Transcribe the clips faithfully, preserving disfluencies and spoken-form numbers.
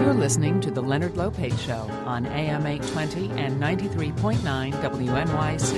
You're listening to The Leonard Lopate Show on A M eight twenty and ninety-three point nine W N Y C.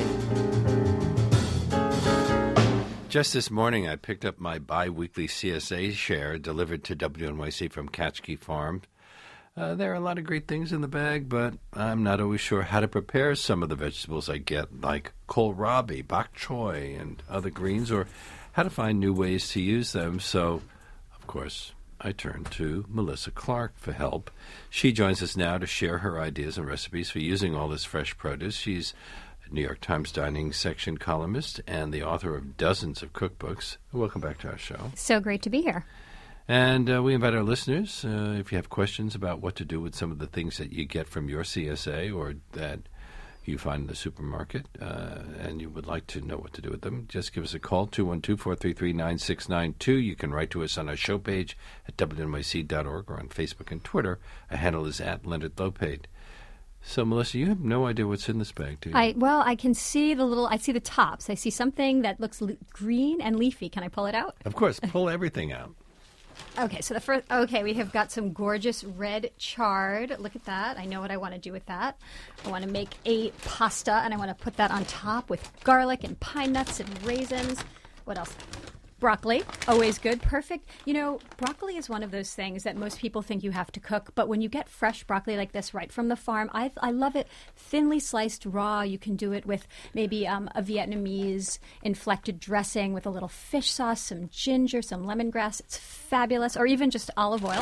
Just this morning, I picked up my bi-weekly C S A share delivered to W N Y C from Catchkey Farm. Uh, there are a lot of great things in the bag, but I'm not always sure how to prepare some of the vegetables I get, like kohlrabi, bok choy, and other greens, or how to find new ways to use them. So, of course, I turn to Melissa Clark for help. She joins us now to share her ideas and recipes for using all this fresh produce. She's a New York Times dining section columnist and the author of dozens of cookbooks. Welcome back to our show. So great to be here. And uh, we invite our listeners, uh, if you have questions about what to do with some of the things that you get from your C S A or that you find in the supermarket, uh, and you would like to know what to do with them, just give us a call, two one two, four three three, nine six nine two. You can write to us on our show page at W N Y C dot org or on Facebook and Twitter. Our handle is at Leonard Lopate. So, Melissa, you have no idea what's in this bag, do you? I, well, I can see the little, I see the tops. I see something that looks le- green and leafy. Can I pull it out? Of course. Pull everything out. Okay, so the first, okay, we have got some gorgeous red chard. Look at that. I know what I want to do with that. I want to make a pasta, and I want to put that on top with garlic and pine nuts and raisins. What else? Broccoli, always good, perfect. You know, broccoli is one of those things that most people think you have to cook, but when you get fresh broccoli like this right from the farm, I I love it thinly sliced raw. You can do it with maybe um, a Vietnamese inflected dressing with a little fish sauce, some ginger, some lemongrass. It's fabulous, or even just olive oil.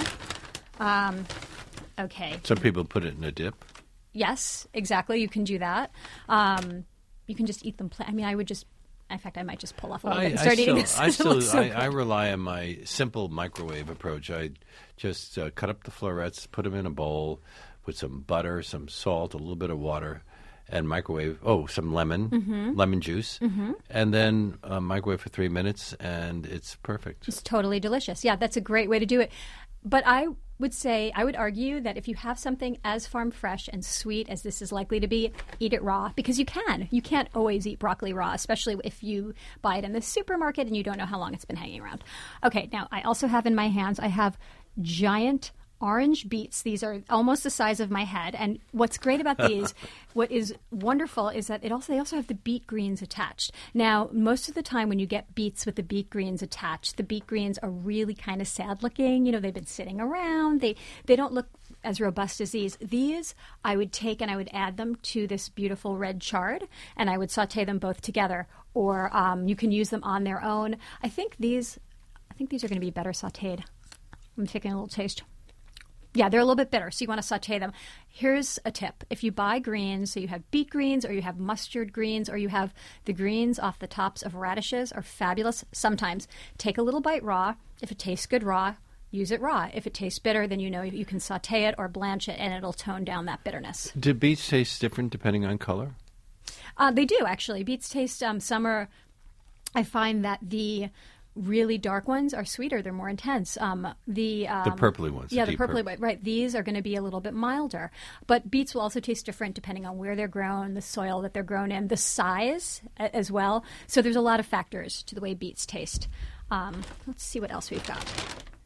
Um, okay. Some people put it in a dip. Yes, exactly. You can do that. Um, you can just eat them plain. I mean, I would just In fact, I might just pull off a little I, bit and start I eating still, this. I, still so I, I rely on my simple microwave approach. I just uh, cut up the florets, put them in a bowl with some butter, some salt, a little bit of water, and microwave, oh, some lemon, mm-hmm. lemon juice, mm-hmm. and then uh, microwave for three minutes, and it's perfect. It's totally delicious. Yeah, that's a great way to do it. But I would say, I would argue that if you have something as farm fresh and sweet as this is likely to be, eat it raw, because you can. You can't always eat broccoli raw, especially if you buy it in the supermarket and you don't know how long it's been hanging around. Okay, now I also have in my hands, I have giant orange beets. These are almost the size of my head. And what's great about these, what is wonderful is that it also they also have the beet greens attached. Now, most of the time when you get beets with the beet greens attached, the beet greens are really kind of sad looking. You know, they've been sitting around. They they don't look as robust as these. These I would take and I would add them to this beautiful red chard, and I would saute them both together. Or um, you can use them on their own. I think these, I think these are going to be better sautéed. I'm taking a little taste. Yeah, they're a little bit bitter, so you want to saute them. Here's a tip. If you buy greens, so you have beet greens or you have mustard greens or you have the greens off the tops of radishes are fabulous sometimes. Take a little bite raw. If it tastes good raw, use it raw. If it tastes bitter, then you know you can saute it or blanch it, and it'll tone down that bitterness. Do beets taste different depending on color? Uh, they do, actually. Beets taste, um, some are, I find that the really dark ones are sweeter. They're more intense. Um, the um, the purpley ones. Yeah, the, the purpley ones. Right. These are going to be a little bit milder. But beets will also taste different depending on where they're grown, the soil that they're grown in, the size a- as well. So there's a lot of factors to the way beets taste. Um, let's see what else we've got.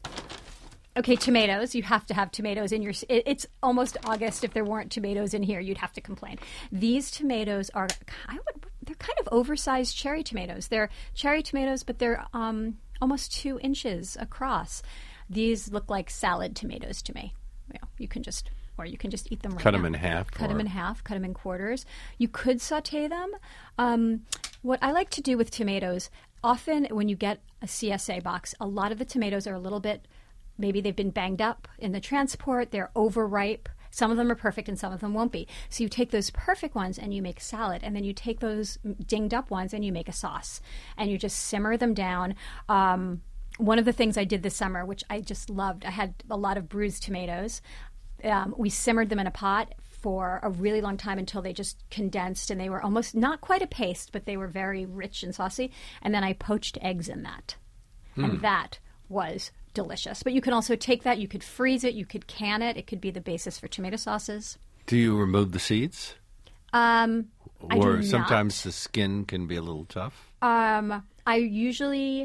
Okay, tomatoes. You have to have tomatoes in your... It, it's almost August. If there weren't tomatoes in here, you'd have to complain. These tomatoes are... I would, they're kind of oversized cherry tomatoes. They're cherry tomatoes, but they're um, almost two inches across. These look like salad tomatoes to me. You know, you can just... Or you can just eat them right Cut now. them in half. Cut or... them in half. Cut them in quarters. You could saute them. Um, what I like to do with tomatoes, often when you get a C S A box, a lot of the tomatoes are a little bit... Maybe they've been banged up in the transport. They're overripe. Some of them are perfect and some of them won't be. So you take those perfect ones and you make salad. And then you take those dinged up ones and you make a sauce. And you just simmer them down. Um, one of the things I did this summer, which I just loved, I had a lot of bruised tomatoes. Um, we simmered them in a pot for a really long time until they just condensed. And they were almost not quite a paste, but they were very rich and saucy. And then I poached eggs in that. Mm. And that was delicious. But you can also take that, you could freeze it, you could can it. It could be the basis for tomato sauces. Do you remove the seeds? Um, I or do sometimes not. the skin can be a little tough? Um, I usually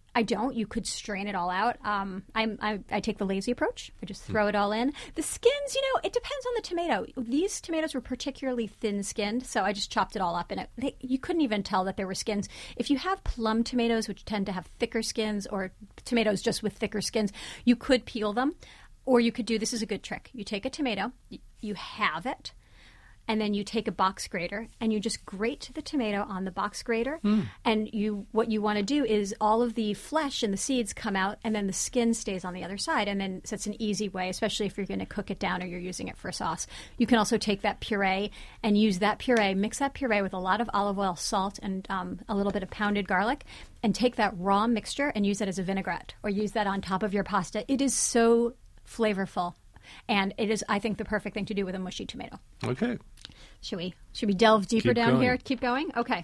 I don't. You could strain it all out. Um, I'm, I, I take the lazy approach. I just throw it all in. The skins, you know, it depends on the tomato. These tomatoes were particularly thin-skinned, so I just chopped it all up. And it, they, you couldn't even tell that there were skins. If you have plum tomatoes, which tend to have thicker skins, or tomatoes just with thicker skins, you could peel them. Or you could do, this is a good trick. You take a tomato, you halve it, and then you take a box grater and you just grate the tomato on the box grater. Mm. And you, what you want to do is all of the flesh and the seeds come out, and then the skin stays on the other side. And then so it's an easy way, especially if you're going to cook it down or you're using it for a sauce. You can also take that puree and use that puree, mix that puree with a lot of olive oil, salt, and um, a little bit of pounded garlic, and take that raw mixture and use it as a vinaigrette or use that on top of your pasta. It is so flavorful. And it is, I think, the perfect thing to do with a mushy tomato. Okay. Should we should we delve deeper Keep down going. here? Keep going? Okay.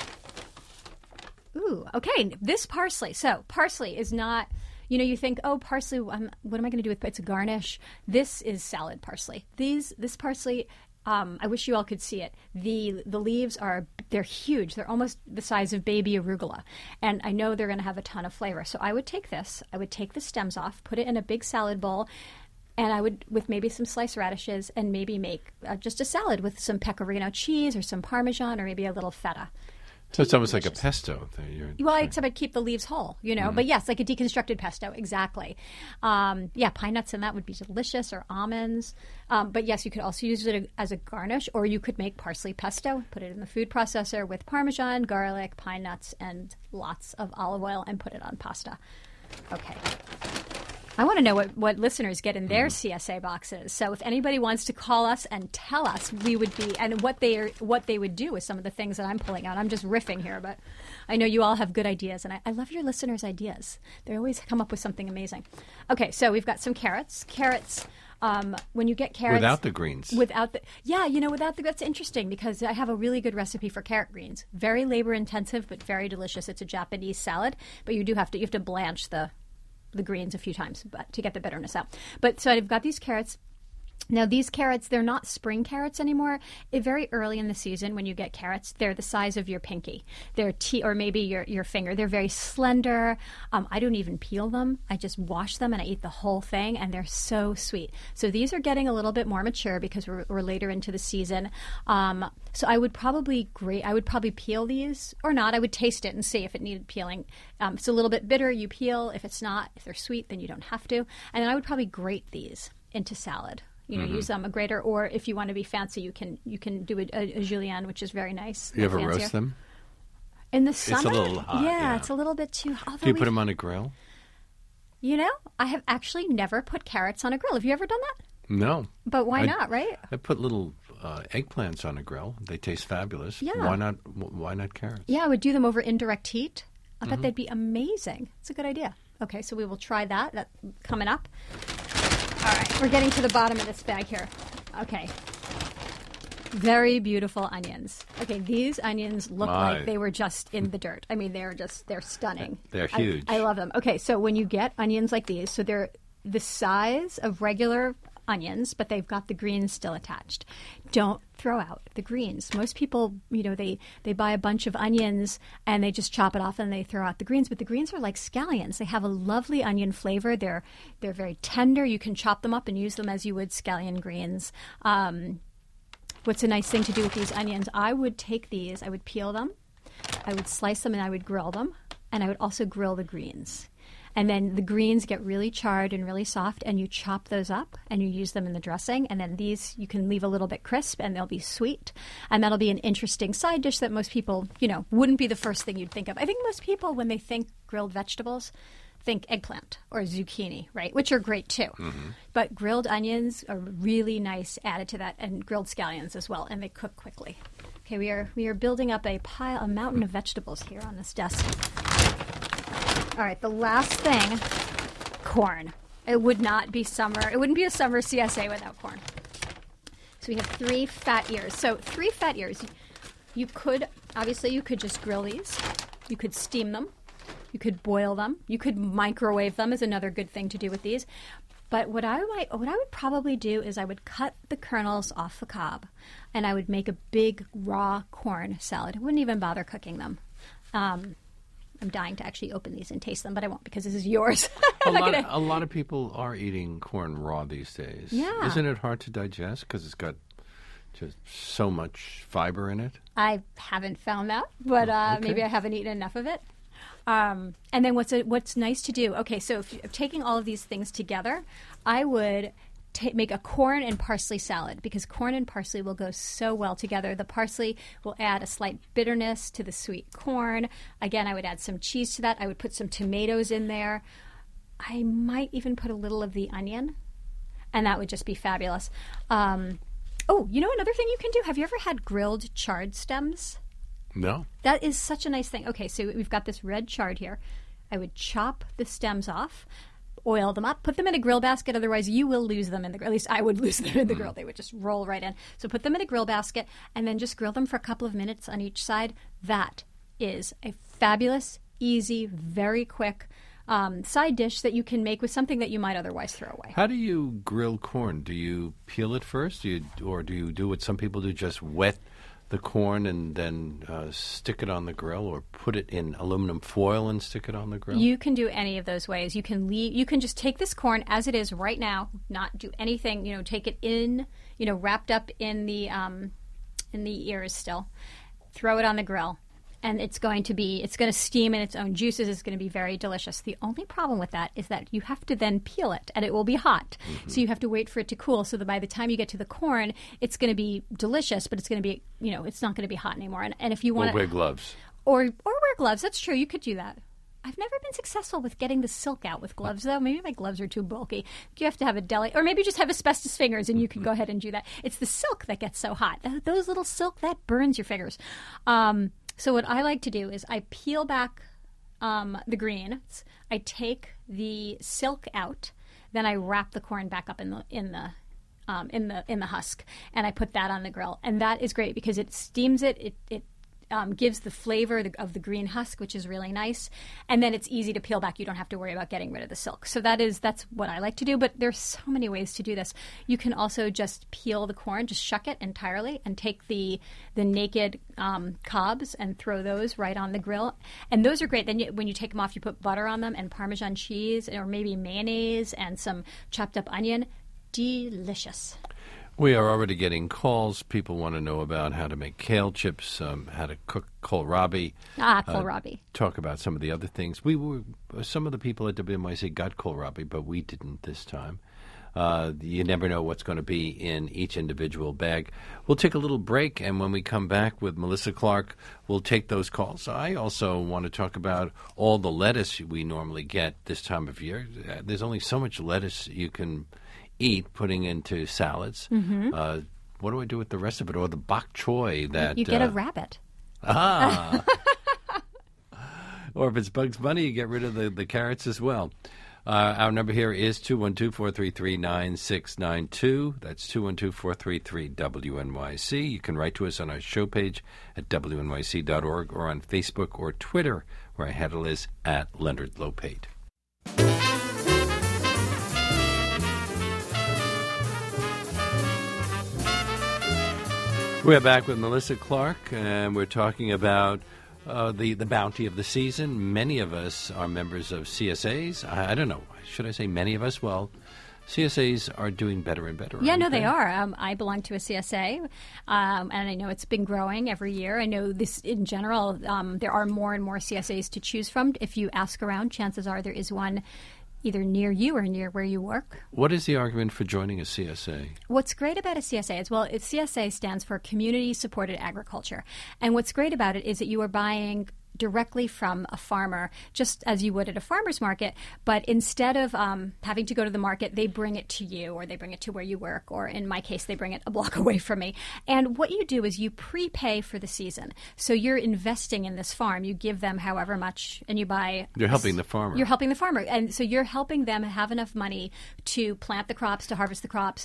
Ooh, okay. This parsley. So parsley is not, you know, you think, oh, parsley, um, what am I going to do with it? It's a garnish. This is salad parsley. These, this parsley, um, I wish you all could see it. The the leaves are, they're huge. They're almost the size of baby arugula. And I know they're going to have a ton of flavor. So I would take this, I would take the stems off, put it in a big salad bowl, and I would, with maybe some sliced radishes, and maybe make uh, just a salad with some pecorino cheese or some Parmesan or maybe a little feta. So it's almost like a pesto. That you're Well, saying. except I'd keep the leaves whole, you know. Mm-hmm. But yes, like a deconstructed pesto, exactly. Um, yeah, pine nuts in that would be delicious, or almonds. Um, but yes, you could also use it as a garnish, or you could make parsley pesto, put it in the food processor with Parmesan, garlic, pine nuts, and lots of olive oil, and put it on pasta. Okay. I want to know what, what listeners get in their mm. C S A boxes. So if anybody wants to call us and tell us, we would be, and what they are, what they would do with some of the things that I'm pulling out. I'm just riffing here, but I know you all have good ideas, and I, I love your listeners' ideas. They always come up with something amazing. Okay, so we've got some carrots. Carrots. Um, when you get carrots, without the greens, without the yeah, you know, without the that's interesting because I have a really good recipe for carrot greens. Very labor intensive, but very delicious. It's a Japanese salad, but you do have to you have to blanch the. the greens a few times but to get the bitterness out. But so I've got these carrots. Now these carrots, they're not spring carrots anymore. It, very early in the season when you get carrots, they're the size of your pinky. They're t- or maybe your, your finger. They're very slender. Um, I don't even peel them. I just wash them and I eat the whole thing, and they're so sweet. So these are getting a little bit more mature because we're, we're later into the season. Um, so I would probably grate. I would probably peel these or not. I would taste it and see if it needed peeling. Um, it's a little bit bitter. You peel. If it's not, if they're sweet, then you don't have to. And then I would probably grate these into salad. You know, mm-hmm. use um, a grater, or if you want to be fancy, you can you can do a, a, a julienne, which is very nice. You ever fancier. roast them? In the summer? It's a little hot. Yeah, yeah. it's a little bit too hot. Do you put them on a grill? You know, I have actually never put carrots on a grill. Have you ever done that? No. But why I, not, right? I put little uh, eggplants on a grill. They taste fabulous. Yeah. Why not? Why not carrots? Yeah, I would do them over indirect heat. I mm-hmm. bet they'd be amazing. It's a good idea. Okay, so we will try that. That's coming up. All right, we're getting to the bottom of this bag here. Okay. Very beautiful onions. Okay, these onions look My. like they were just in the dirt. I mean, they're just, they're stunning. They're huge. I, I love them. Okay, so when you get onions like these, so they're the size of regular onions, but they've got the greens still attached. Don't throw out the greens. Most people, you know, they, they buy a bunch of onions and they just chop it off and they throw out the greens, but the greens are like scallions. They have a lovely onion flavor. They're they're very tender. You can chop them up and use them as you would scallion greens. Um, what's a nice thing to do with these onions? I would take these, I would peel them, I would slice them, and I would grill them, and I would also grill the greens. And then the greens get really charred and really soft, and you chop those up and you use them in the dressing. And then these you can leave a little bit crisp and they'll be sweet. And that'll be an interesting side dish that most people, you know, wouldn't be the first thing you'd think of. I think most people, when they think grilled vegetables, think eggplant or zucchini, right? Which are great too. Mm-hmm. But grilled onions are really nice added to that, and grilled scallions as well, and they cook quickly. Okay, we are we are building up a pile, a mountain of vegetables here on this desk. All right, the last thing, corn. It would not be summer. It wouldn't be a summer C S A without corn. So we have three fat ears. So three fat ears. You could, obviously, you could just grill these. You could steam them. You could boil them. You could microwave them is another good thing to do with these. But what I might, what I would probably do is I would cut the kernels off the cob, and I would make a big raw corn salad. I wouldn't even bother cooking them. Um, I'm dying to actually open these and taste them, but I won't because this is yours. a, lot, gonna... a lot of people are eating corn raw these days. Yeah. Isn't it hard to digest because it's got just so much fiber in it? I haven't found that, but uh, Okay. maybe I haven't eaten enough of it. Um, and then what's a, what's nice to do? Okay, so if, if taking all of these things together, I would ta make a corn and parsley salad because corn and parsley will go so well together. The parsley will add a slight bitterness to the sweet corn. Again, I would add some cheese to that. I would put some tomatoes in there. I might even put a little of the onion, and that would just be fabulous. Um, oh, you know another thing you can do? Have you ever had grilled chard stems? No. That is such a nice thing. Okay, so we've got this red chard here. I would chop the stems off, oil them up, put them in a grill basket. Otherwise, you will lose them in the grill. At least I would lose them in the grill. They would just roll right in. So put them in a grill basket and then just grill them for a couple of minutes on each side. That is a fabulous, easy, very quick um, side dish that you can make with something that you might otherwise throw away. How do you grill corn? Do you peel it first, do you, or do you do what some people do, just wet the corn and then uh, stick it on the grill, or put it in aluminum foil and stick it on the grill? You can do any of those ways. You can leave. You can just take this corn as it is right now, not do anything. You know, take it in. You know, wrapped up in the um, in the ears still. Throw it on the grill, and it's going to be. It's going to steam in its own juices. It's going to be very delicious. The only problem with that is that you have to then peel it, and it will be hot. Mm-hmm. So you have to wait for it to cool. So that by the time you get to the corn, it's going to be delicious, but it's going to be. You know, it's not going to be hot anymore. And, and if you want Or wear gloves. Or, or wear gloves. That's true. You could do that. I've never been successful with getting the silk out with gloves, though. Maybe my gloves are too bulky. You have to have a deli, or maybe just have asbestos fingers, and you can go ahead and do that. It's the silk that gets so hot. Th- those little silk, that burns your fingers. Um, so what I like to do is I peel back um, the greens. I take the silk out. Then I wrap the corn back up in the in the Um, in the in the husk, and I put that on the grill, and that is great because it steams it. It, it um, gives the flavor of the green husk, which is really nice, and then it's easy to peel back. You don't have to worry about getting rid of the silk. So that is that's what I like to do. But there's so many ways to do this. You can also just peel the corn, just shuck it entirely, and take the the naked um, cobs and throw those right on the grill, and those are great. Then you, when you take them off, you put butter on them and Parmesan cheese, or maybe mayonnaise and some chopped up onion. Delicious. We are already getting calls. People want to know about how to make kale chips, um, how to cook kohlrabi. Ah, kohlrabi. Uh, talk about some of the other things. We were some of the people at W N Y C got kohlrabi, but we didn't this time. Uh, you never know what's going to be in each individual bag. We'll take a little break, and when we come back with Melissa Clark, we'll take those calls. I also want to talk about all the lettuce we normally get this time of year. There's only so much lettuce you can eat putting into salads. Mm-hmm. Uh, what do I do with the rest of it? Or the bok choy that you get uh, a rabbit. Ah. Or if it's Bugs Bunny, you get rid of the, the carrots as well. Uh, our number here is two one two, four three three, nine six nine two. That's two one two, four three three, W N Y C. You can write to us on our show page at W N Y C dot org or on Facebook or Twitter, where our handle is at Leonard Lopate. We're back with Melissa Clark, and we're talking about uh, the, the bounty of the season. Many of us are members of C S As. I, I don't know. Should I say many of us? Well, C S As are doing better and better. Yeah, no, they? they are. Um, I belong to a C S A, um, and I know it's been growing every year. I know this in general. Um, there are more and more C S As to choose from. If you ask around, chances are there is one either near you or near where you work. What is the argument for joining a C S A? What's great about a C S A is, well, it, C S A stands for Community Supported Agriculture. And what's great about it is that you are buying directly from a farmer, just as you would at a farmer's market. But instead of um, having to go to the market, they bring it to you, or they bring it to where you work, or in my case, they bring it a block away from me. And what you do is you prepay for the season. So you're investing in this farm. You give them however much, and you buy... You're helping the farmer. You're helping the farmer. And so you're helping them have enough money to plant the crops, to harvest the crops,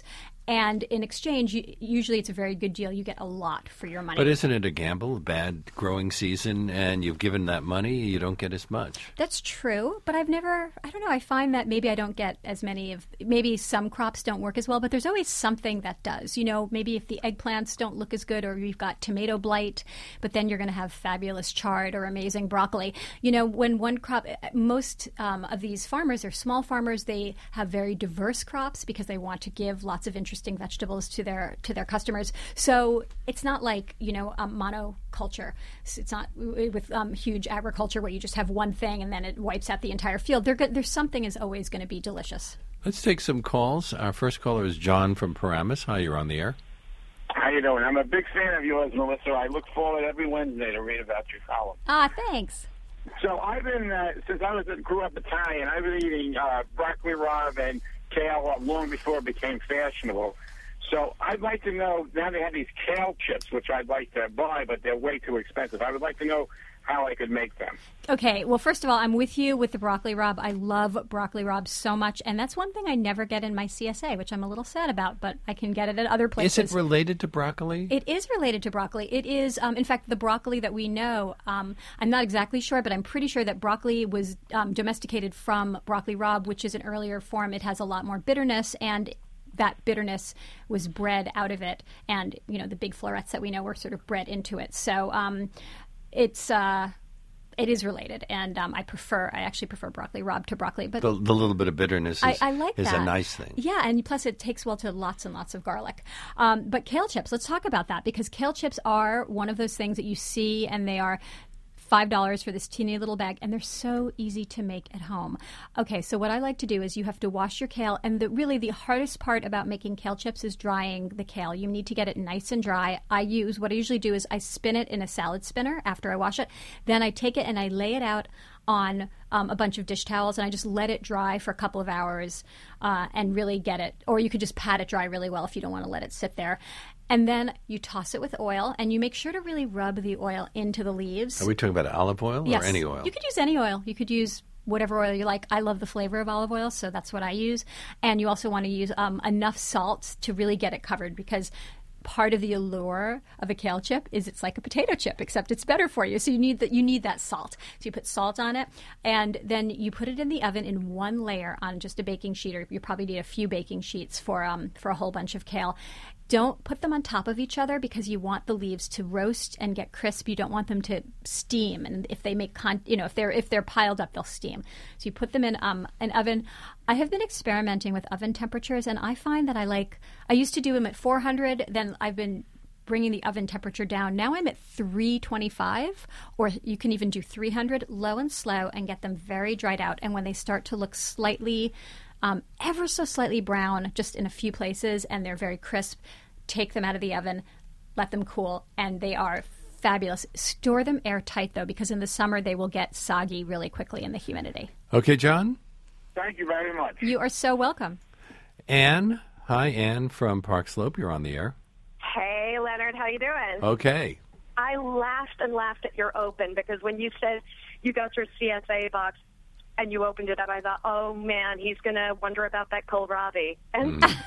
And in exchange, you, usually it's a very good deal. You get a lot for your money. But isn't it a gamble? A bad growing season, and you've given that money, you don't get as much. That's true, but I've never, I don't know, I find that maybe I don't get as many of, maybe some crops don't work as well, but there's always something that does. You know, maybe if the eggplants don't look as good, or you've got tomato blight, but then you're going to have fabulous chard or amazing broccoli. You know, when one crop, most um, of these farmers are small farmers, they have very diverse crops because they want to give lots of interesting vegetables to their to their customers. So it's not like, you know, um, monoculture. It's not with um, huge agriculture where you just have one thing and then it wipes out the entire field. There, there's something is always going to be delicious. Let's take some calls. Our first caller is John from Paramus. Hi, you're on the air. How you doing? I'm a big fan of yours, Melissa. I look forward every Wednesday to read about your column. Ah, thanks. So I've been, uh, since I was grew up Italian, I've been eating uh, broccoli rabe and kale long before it became fashionable. So I'd like to know, now they have these kale chips, which I'd like to buy, but they're way too expensive. I would like to know how I could make them. Okay, well, first of all, I'm with you with the broccoli rabe. I love broccoli rabe so much, and that's one thing I never get in my C S A, which I'm a little sad about, but I can get it at other places. Is it related to broccoli? It is related to broccoli. It is, um, in fact, the broccoli that we know, um, I'm not exactly sure, but I'm pretty sure that broccoli was um, domesticated from broccoli rabe, which is an earlier form. It has a lot more bitterness, and that bitterness was bred out of it, and, you know, the big florets that we know were sort of bred into it. So um, it's... Uh, It is related, and um, I prefer. I actually prefer broccoli rabe to broccoli, but the, the little bit of bitterness is, I, I like is that. a nice thing. Yeah, and plus it takes well to lots and lots of garlic. Um, but kale chips, let's talk about that, because kale chips are one of those things that you see, and they are five dollars for this teeny little bag, and they're so easy to make at home. Okay, so what I like to do is you have to wash your kale, and the, really the hardest part about making kale chips is drying the kale. You need to get it nice and dry. I use, what I usually do is I spin it in a salad spinner after I wash it. Then I take it and I lay it out on um, a bunch of dish towels, and I just let it dry for a couple of hours uh, and really get it. Or you could just pat it dry really well if you don't want to let it sit there. And then you toss it with oil, and you make sure to really rub the oil into the leaves. Are we talking about olive oil yes. or any oil? You could use any oil. You could use whatever oil you like. I love the flavor of olive oil, so that's what I use. And you also want to use um, enough salt to really get it covered, because part of the allure of a kale chip is it's like a potato chip, except it's better for you. So you need that you need that salt. So you put salt on it, and then you put it in the oven in one layer on just a baking sheet, or you probably need a few baking sheets for um for a whole bunch of kale. Don't put them on top of each other, because you want the leaves to roast and get crisp. You don't want them to steam, and if they make con- you know if they're if they're piled up, they'll steam. So you put them in um, an oven. I have been experimenting with oven temperatures, and I find that I like. I used to do them at four hundred. Then I've been bringing the oven temperature down. Now I'm at three twenty-five, or you can even do three hundred, low and slow, and get them very dried out. And when they start to look slightly Um, ever so slightly brown, just in a few places, and they're very crisp, take them out of the oven, let them cool, and they are fabulous. Store them airtight, though, because in the summer they will get soggy really quickly in the humidity. Okay, John? Thank you very much. You are so welcome. Anne. Hi, Anne from Park Slope. You're on the air. Hey, Leonard. How you doing? Okay. I laughed and laughed at your open, because when you said you got your C S A box and you opened it up, I thought, oh, man, he's going to wonder about that kohlrabi. And Mm.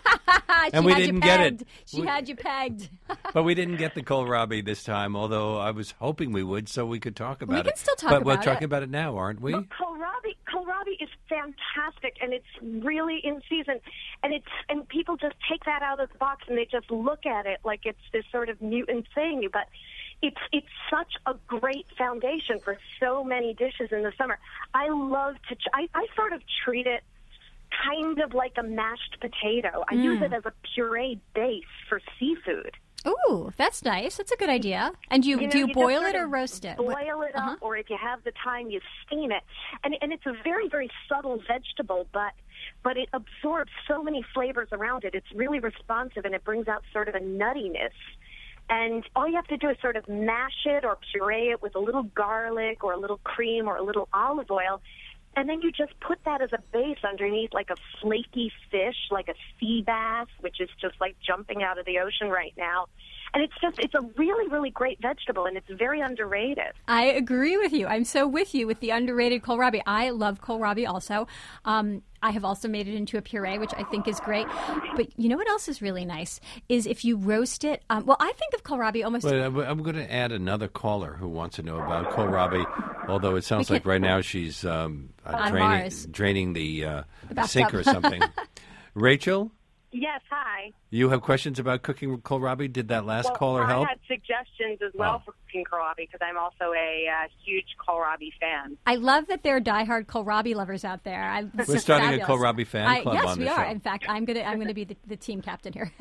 And we didn't get it. She We- had you pegged. But we didn't get the kohlrabi this time, although I was hoping we would, so we could talk about it. We can still talk but we're about talking it. about it now, aren't we? Well, kohlrabi, kohlrabi is fantastic, and it's really in season. And it's and people just take that out of the box, and they just look at it like it's this sort of mutant thing. But it's it's such a great foundation for so many dishes in the summer. I love to. Ch- I, I sort of treat it kind of like a mashed potato. I Mm. use it as a puree base for seafood. Ooh, that's nice. That's a good idea. And you, You know, do you, you just boil sort it or of roast it? Boil it Uh-huh. up, or if you have the time, you steam it. And and it's a very, very subtle vegetable, but but it absorbs so many flavors around it. It's really responsive, and it brings out sort of a nuttiness. And all you have to do is sort of mash it or puree it with a little garlic or a little cream or a little olive oil. And then you just put that as a base underneath like a flaky fish, like a sea bass, which is just like jumping out of the ocean right now. And it's just, it's a really, really great vegetable, and it's very underrated. I agree with you. I'm so with you with the underrated kohlrabi. I love kohlrabi also. Um, I have also made it into a puree, which I think is great. But you know what else is really nice is if you roast it. Um, well, I think of kohlrabi almost. But I'm, I'm going to add another caller who wants to know about kohlrabi. Although it sounds like right now she's um, uh, On draining, Mars. draining the, uh, The the sink or bathtub. something. Rachel, Yes, hi. you have questions about cooking kohlrabi? Did that last Well, caller I help? had suggestions as well Oh. for cooking kohlrabi because I'm also a uh, huge kohlrabi fan. I love that there are diehard kohlrabi lovers out there. I, this We're is starting a fabulous. kohlrabi fan I- club yes, on the we are. show. In fact, I'm gonna I'm gonna be the, the team captain here.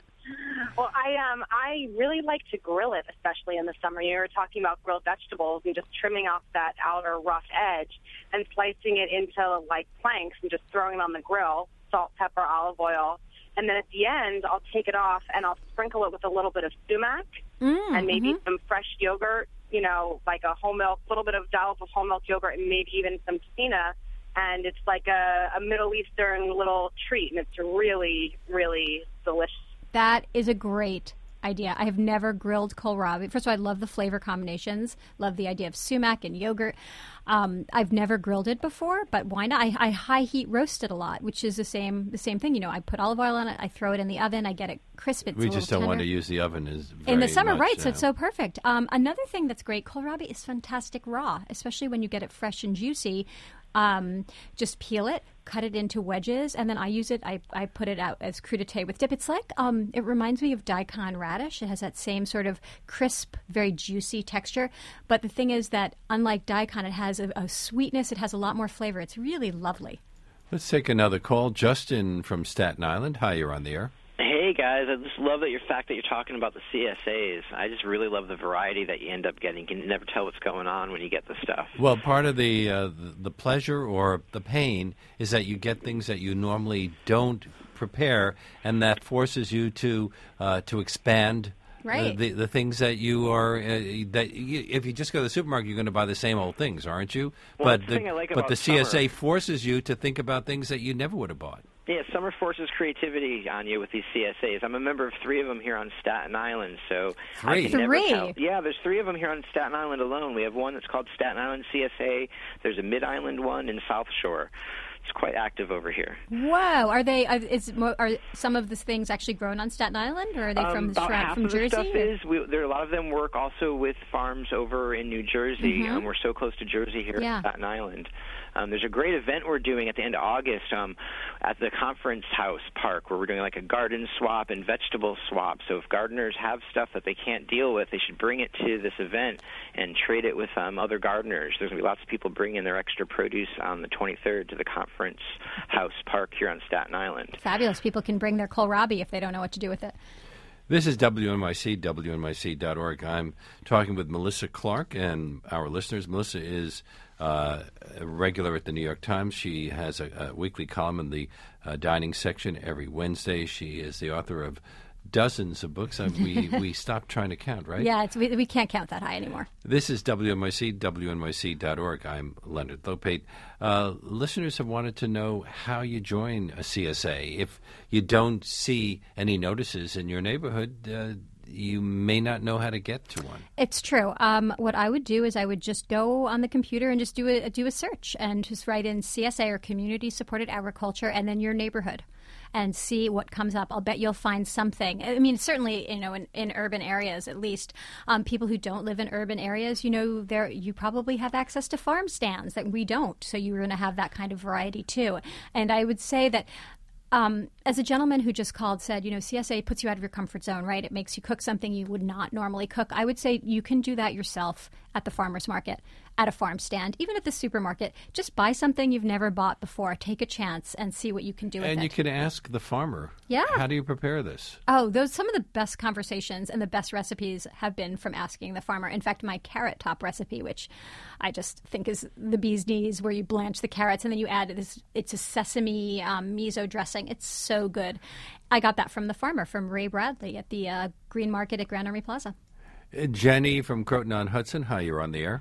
Well, I um I really like to grill it, especially in the summer. You were talking about grilled vegetables and just trimming off that outer rough edge and slicing it into like planks and just throwing it on the grill, salt, pepper, olive oil. And then at the end, I'll take it off and I'll sprinkle it with a little bit of sumac Mm, and maybe mhm. some fresh yogurt, you know, like a whole milk, little bit of dollop of whole milk yogurt, and maybe even some tuna. And it's like a, a Middle Eastern little treat, and it's really, really delicious. That is a great idea. I have never grilled kohlrabi. First of all, I love the flavor combinations. Love the idea of sumac and yogurt. Um, I've never grilled it before, but why not? I, I high heat roast it a lot, which is the same the same thing. You know, I put olive oil on it, I throw it in the oven, I get it crisp. It's we a just little don't want tender. to use the oven as very In the summer, much, right? So uh, it's so perfect. Um, another thing that's great, kohlrabi is fantastic raw, especially when you get it fresh and juicy. Um, just peel it, cut it into wedges, and then I use it. I, I put it out as crudité with dip. It's like um, it reminds me of daikon radish. It has that same sort of crisp, very juicy texture. But the thing is that unlike daikon, it has a, a sweetness. It has a lot more flavor. It's really lovely. Let's take another call. Justin from Staten Island. Hi, you're on the air. Hey guys, I just love that your fact that you're talking about the C S As. I just really love the variety that you end up getting. You can never tell what's going on when you get the stuff. Well, part of the, uh, the the pleasure or the pain is that you get things that you normally don't prepare, and that forces you to uh, to expand. Right. The, the the things that you are uh, that you, if you just go to the supermarket, you're going to buy the same old things, aren't you? Well, but that's the thing I like but about the C S A summer. forces you to think about things that you never would have bought. Yeah, summer forces creativity on you with these C S As. I'm a member of three of them here on Staten Island, so Three? I can never Three? tell. Yeah, there's three of them here on Staten Island alone. We have one that's called Staten Island C S A. There's a Mid-Island one in South Shore. It's quite active over here. Whoa! Are they? uh, Is mo- are some of the things actually grown on Staten Island, or are they Um, from about Shra- half from of the Jersey? stuff or- is we, there. A lot of them work also with farms over in New Jersey. Mhm. Um, we're so close to Jersey here Yeah. at Staten Island. Um, there's a great event we're doing at the end of August um, at the Conference House Park where we're doing like a garden swap and vegetable swap. So if gardeners have stuff that they can't deal with, they should bring it to this event and trade it with um, other gardeners. There's going to be lots of people bringing their extra produce on the twenty-third to the Conference House Park here on Staten Island. Fabulous. People can bring their kohlrabi if they don't know what to do with it. This is W N Y C, W N Y C dot org. I'm talking with Melissa Clark and our listeners. Melissa is uh, a regular at the New York Times. She has a, a weekly column in the uh, dining section every Wednesday. She is the author of dozens of books. Uh, we, we stopped trying to count, right? Yeah, it's, we, we can't count that high anymore. This is W N Y C, W N Y C dot org. I'm Leonard Lopate. Uh, listeners have wanted to know how you join a C S A. If you don't see any notices in your neighborhood, uh, you may not know how to get to one. It's true. Um, what I would do is I would just go on the computer and just do a do a search and just write in C S A or Community Supported Agriculture and then your neighborhood and see what comes up. I'll bet you'll find something. I mean, certainly, you know, in, in urban areas at least, um, people who don't live in urban areas, you know, there you probably have access to farm stands that we don't. So you're going to have that kind of variety too. And I would say that Um, as a gentleman who just called said, you know, C S A puts you out of your comfort zone, right? It makes you cook something you would not normally cook. I would say you can do that yourself at the farmer's market, at a farm stand, even at the supermarket. Just buy something you've never bought before. Take a chance and see what you can do with And it. you can ask the farmer, Yeah. how do you prepare this? Oh, those some of the best conversations and the best recipes have been from asking the farmer. In fact, my carrot top recipe, which I just think is the bee's knees, where you blanch the carrots and then you add this. It's a sesame um, miso dressing. It's so good. I got that from the farmer, from Ray Bradley at the uh, Green Market at Grand Army Plaza. Uh, Jenny from Croton-on-Hudson, hi, you're on the air.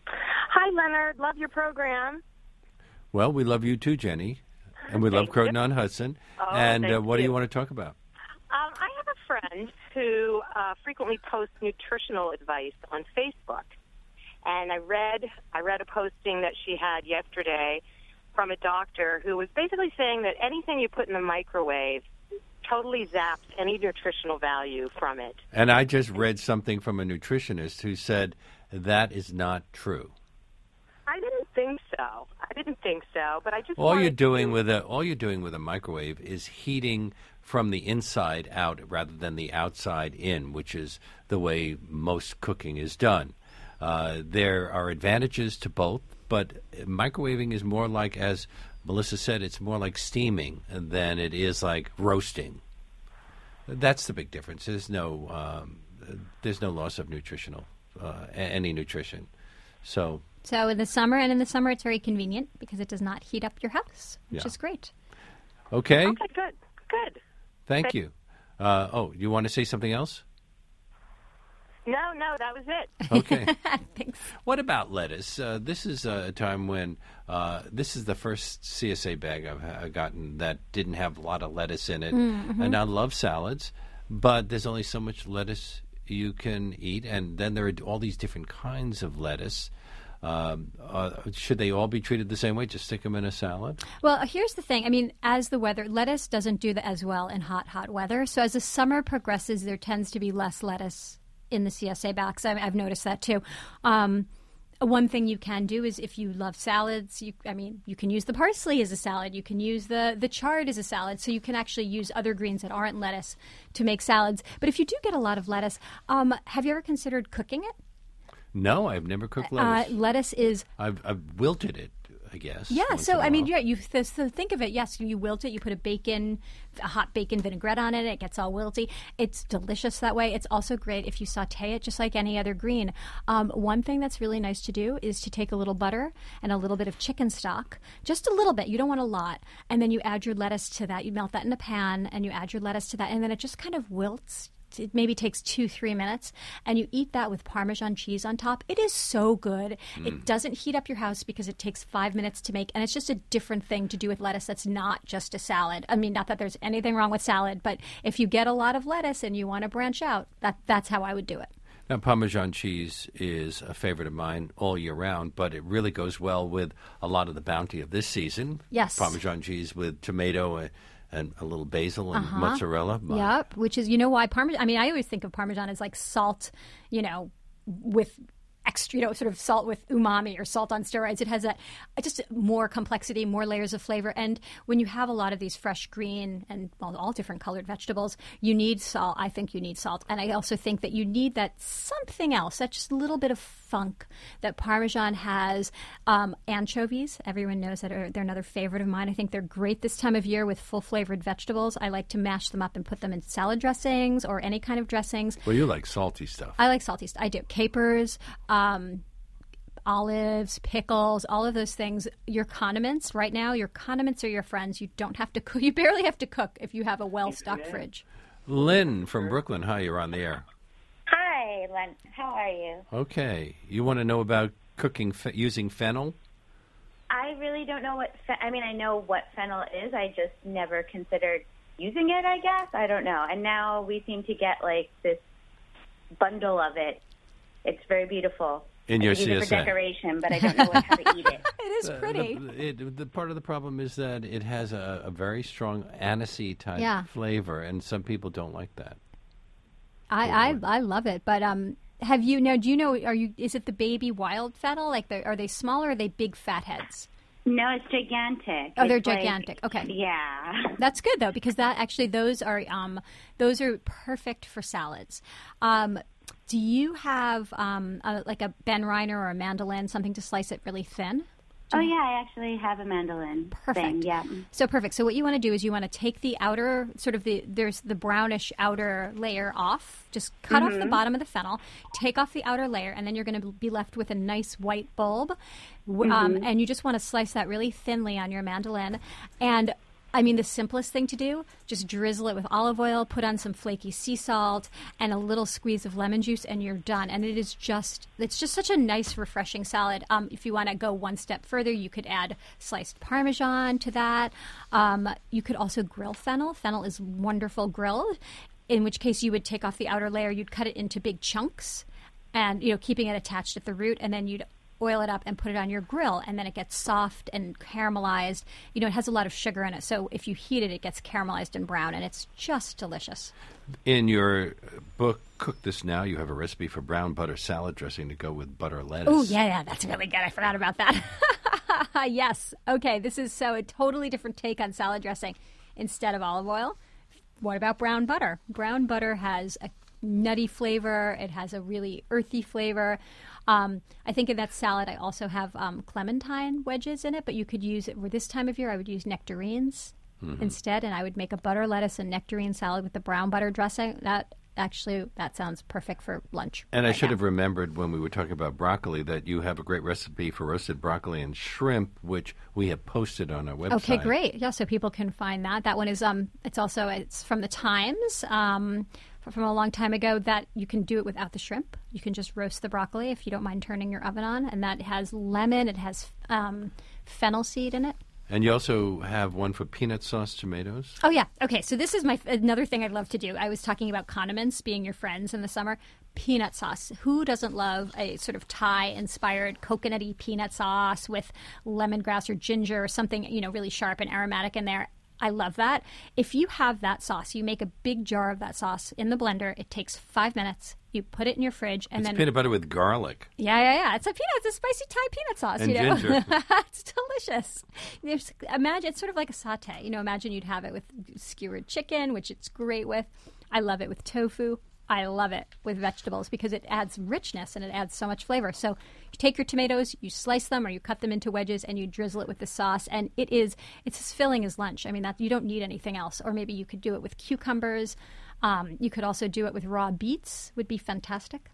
Hi, Leonard. Love your program. Well, we love you too, Jenny, and we love Thank you. Croton-on-Hudson. Oh, and uh, thank what do you you. want to talk about? Um, I have a friend friend who uh, frequently posts nutritional advice on Facebook. And I read I read a posting that she had yesterday from a doctor who was basically saying that anything you put in the microwave totally zaps any nutritional value from it. And I just read something from a nutritionist who said that is not true. I didn't think so. I didn't think so, but I just all you're doing to... with a all you're doing with a microwave is heating from the inside out rather than the outside in, which is the way most cooking is done. Uh, there are advantages to both, but microwaving is more like, as Melissa said, it's more like steaming than it is like roasting. That's the big difference. There's no um, there's no loss of nutritional uh, any nutrition. So. So in the summer, and in the summer it's very convenient because it does not heat up your house, which Yeah. is great. Okay. Okay, good, good. Thank Thank- you. Uh, oh, you want to say something else? No, no, that was it. Okay. Thanks. What about lettuce? Uh, this is a time when uh, this is the first C S A bag I've ha- gotten that didn't have a lot of lettuce in it. Mm-hmm. And I love salads, but there's only so much lettuce you can eat. And then there are all these different kinds of lettuce. Um, uh, should they all be treated the same way? Just stick them in a salad? Well, here's the thing. I mean, as the weather, lettuce doesn't do that as well in hot, hot weather. So as the summer progresses, there tends to be less lettuce in the C S A box. I mean, I've noticed that too. Um, one thing you can do is if you love salads, you, I mean, you can use the parsley as a salad. You can use the, the chard as a salad. So you can actually use other greens that aren't lettuce to make salads. But if you do get a lot of lettuce, um, have you ever considered cooking it? No, I've never cooked lettuce. Uh, lettuce is I've, I've wilted it, I guess. Yeah, once so in a I mean, while. yeah, you th- so think of it. Yes, you wilt it. You put a bacon, a hot bacon vinaigrette on it. It gets all wilty. It's delicious that way. It's also great if you saute it just like any other green. Um, one thing that's really nice to do is to take a little butter and a little bit of chicken stock, just a little bit. You don't want a lot, and then you add your lettuce to that. You melt that in a pan, and you add your lettuce to that, and then it just kind of wilts. It maybe takes two, three minutes, and you eat that with Parmesan cheese on top. It is so good. Mm. It doesn't heat up your house because it takes five minutes to make, and it's just a different thing to do with lettuce that's not just a salad. I mean, not that there's anything wrong with salad, but if you get a lot of lettuce and you want to branch out, that that's how I would do it. Now, Parmesan cheese is a favorite of mine all year round, but it really goes well with a lot of the bounty of this season. Yes. Parmesan cheese with tomato and, and a little basil and Uh-huh. mozzarella. My- Yep, which is, you know why Parmesan, I mean, I always think of Parmesan as like salt, you know, with extra, you know, sort of salt with umami or salt on steroids. It has a just more complexity, more layers of flavor. And when you have a lot of these fresh green and well, all different colored vegetables, you need salt. I think you need salt. And I also think that you need that something else, that just little bit of funk that Parmesan has. Um, anchovies, everyone knows that are, they're another favorite of mine. I think they're great this time of year with full flavored vegetables. I like to mash them up and put them in salad dressings or any kind of dressings. Well, you like salty stuff. I like salty stuff. I do. Capers, um, olives, pickles, all of those things. Your condiments right now, your condiments are your friends. You don't have to cook. You barely have to cook if you have a well-stocked fridge. Lynn from Brooklyn. Hi, you're on the air. Hi, Len. How are you? Okay. You want to know about cooking fe- using fennel? I really don't know what, fe- I mean, I know what fennel is. I just never considered using it, I guess. I don't know. And now we seem to get, like, this bundle of it. It's very beautiful. In your I use C it S for A. decoration, but I don't know what, how to eat it. It is pretty. Uh, the, it, the part of the problem is that it has a, a very strong anisey type Yeah. flavor, and some people don't like that. I, I I love it, but um, have you now? Do you know? Are you? Is it the baby wild fennel? Like, the, are they small or are they big fat heads? No, it's gigantic. Oh, they're It's like- gigantic. Okay. Yeah. That's good though, because that actually those are um those are perfect for salads. Um, do you have um a, like a Ben Reiner or a mandolin, something to slice it really thin? Oh, yeah, I actually have a mandolin Perfect. thing, yeah. So perfect. So what you want to do is you want to take the outer, sort of the, there's the brownish outer layer off. Just cut off the bottom of the fennel, take off the outer layer, and then you're going to be left with a nice white bulb. W Um, and you just want to slice that really thinly on your mandolin. And I mean, the simplest thing to do, just drizzle it with olive oil, put on some flaky sea salt, and a little squeeze of lemon juice, and you're done. And it is just, it's just such a nice, refreshing salad. Um, if you want to go one step further, you could add sliced Parmesan to that. Um, you could also grill fennel. Fennel is wonderful grilled. in which case you would take off the outer layer, you'd cut it into big chunks, and you know, keeping it attached at the root, and then you'd oil it up and put it on your grill, and then it gets soft and caramelized. You know, it has a lot of sugar in it, so if you heat it, it gets caramelized and brown, and it's just delicious. In your book, Cook This Now, you have a recipe for brown butter salad dressing to go with butter lettuce. Oh, yeah, yeah, that's really good. I forgot about that. Yes. Okay, this is so a totally different take on salad dressing. Instead of olive oil, what about brown butter? Brown butter has a nutty flavor. It has a really earthy flavor. Um, I think in that salad I also have um, clementine wedges in it, but you could use it for this time of year. I would use nectarines mm-hmm. instead, and I would make a butter lettuce and nectarine salad with the brown butter dressing. That actually, that sounds perfect for lunch. And right I should now. have remembered when we were talking about broccoli that you have a great recipe for roasted broccoli and shrimp, which we have posted on our website. Okay, great. Yeah, so people can find that. That one is um, it's also it's from the Times. Um, from a long time ago, that you can do it without the shrimp. You can just roast the broccoli if you don't mind turning your oven on. And that has lemon. It has um, fennel seed in it. And you also have one for peanut sauce tomatoes? Oh, yeah. Okay, so this is my another thing I'd love to do. I was talking about condiments being your friends in the summer. Peanut sauce. Who doesn't love a sort of Thai-inspired coconutty peanut sauce with lemongrass or ginger or something, you know, really sharp and aromatic in there? I love that. If you have that sauce, you make a big jar of that sauce in the blender. It takes five minutes. You put it in your fridge, and it's then peanut butter with garlic. Yeah, yeah, yeah. It's a peanut. It's a spicy Thai peanut sauce. And you know, ginger. It's delicious. There's, imagine it's sort of like a saute. You know, imagine you'd have it with skewered chicken, which it's great with. I love it with tofu. I love it with vegetables because it adds richness and it adds so much flavor. So you take your tomatoes, you slice them or you cut them into wedges, and you drizzle it with the sauce. And it is, it's as filling as lunch. I mean, that you don't need anything else. Or maybe you could do it with cucumbers. Um, you could also do it with raw beets. Would be fantastic.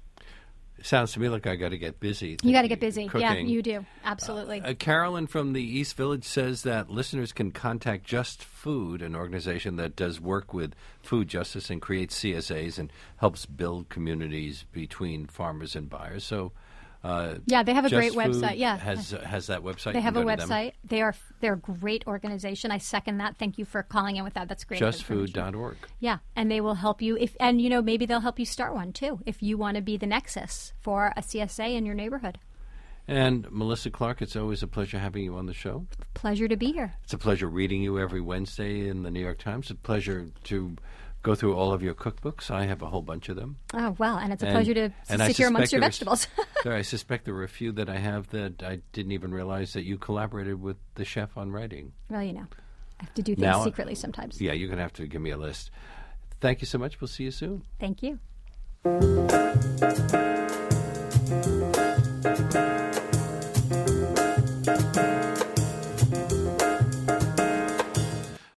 It sounds to me like I got to get busy. You got to get busy. Cooking. Yeah, you do. Absolutely. Uh, uh, Carolyn from the East Village says that listeners can contact Just Food, an organization that does work with food justice and creates C S As and helps build communities between farmers and buyers. So, uh, yeah, they have a Just great Food website. Yeah, has uh, has that website. They You have can a go to them. website. They are they're a great organization. I second that. Thank you for calling in with that. That's great. just food dot org. Yeah, and they will help you if, and you know, maybe they'll help you start one too if you want to be the nexus for a C S A in your neighborhood. And Melissa Clark, it's always a pleasure having you on the show. Pleasure to be here. It's a pleasure reading you every Wednesday in the New York Times. It's a pleasure to go through all of your cookbooks. I have a whole bunch of them. Oh, well, and it's a And- pleasure to and I sit here amongst your suspect there was- vegetables. Sorry, I suspect there were a few that I have that I didn't even realize that you collaborated with the chef on writing. Well, you know, I have to do things Now- secretly sometimes. Yeah, you're going to have to give me a list. Thank you so much. We'll see you soon. Thank you.